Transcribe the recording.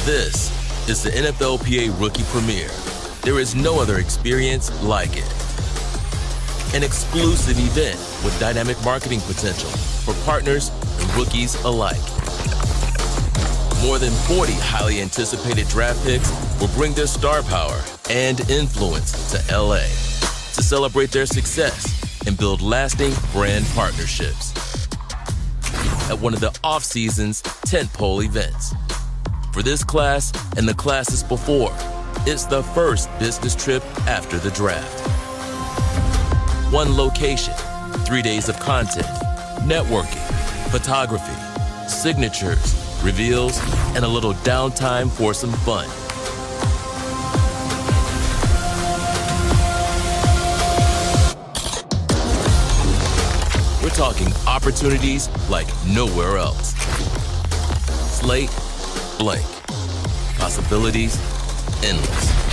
This is the NFLPA Rookie Premiere. There is no other experience like it. An exclusive event with dynamic marketing potential for partners and rookies alike. More than 40 highly anticipated draft picks will bring their star power and influence to LA to celebrate their success and build lasting brand partnerships at one of the off-season's tentpole events. For this class and the classes before, it's the first business trip after the draft. One location, 3 days of content, networking, photography, signatures, reveals, and a little downtime for some fun. We're talking opportunities like nowhere else. Slate blank. Possibilities endless.